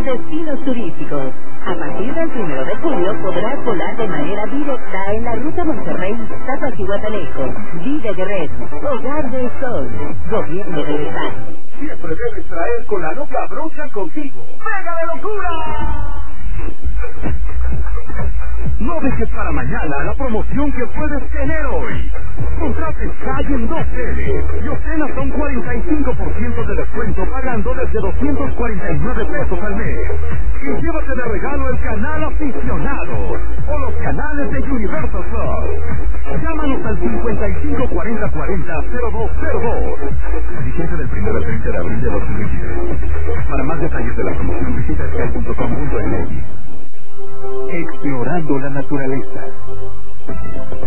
destinos turísticos. A partir del 1 de julio podrás volar de manera directa en la ruta Monterrey-Tapacihuatanejo. Vive Guerrero, Hogar del Sol, Gobierno del Estado. Siempre debes traer con la loca brocha contigo. ¡Venga de locura! No dejes para mañana la promoción que puedes tener hoy. Contrate Sky en 2L y obtén hasta un 45% de descuento pagando desde 249 pesos al mes. Y llévate de regalo el canal aficionado o los canales de Universal Plus. Llámanos al 554040-0202. Vigente del 1 al 30 de abril de 2023. Para más detalles de la promoción visita sky.com.mx. Explorando la naturaleza.